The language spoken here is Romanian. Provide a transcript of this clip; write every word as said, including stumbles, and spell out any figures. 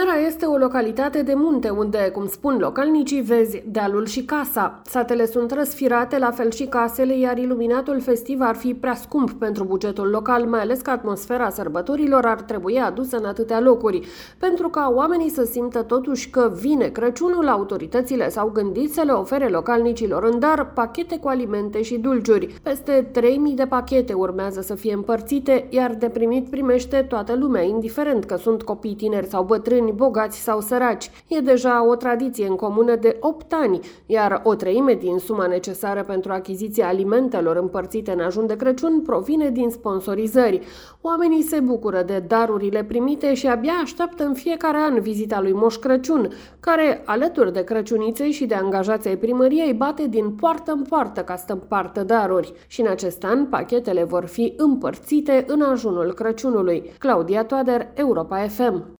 Camera este o localitate de munte unde, cum spun localnicii, vezi dealul și casa. Satele sunt răsfirate, la fel și casele, iar iluminatul festiv ar fi prea scump pentru bugetul local, mai ales că atmosfera sărbătorilor ar trebui adusă în atâtea locuri. Pentru ca oamenii să simtă totuși că vine Crăciunul, autoritățile s-au gândit să le ofere localnicilor în dar pachete cu alimente și dulciuri. Peste trei mii de pachete urmează să fie împărțite, iar de primit primește toată lumea, indiferent că sunt copii tineri sau bătrâni, bogați sau săraci. E deja o tradiție în comună de opt ani, iar o treime din suma necesară pentru achiziția alimentelor împărțite în ajun de Crăciun provine din sponsorizări. Oamenii se bucură de darurile primite și abia așteaptă în fiecare an vizita lui Moș Crăciun, care, alături de crăciuniței și de angajații ai primăriei, bate din poartă în poartă ca să împartă daruri. Și în acest an, pachetele vor fi împărțite în ajunul Crăciunului. Claudia Toader, Europa F M.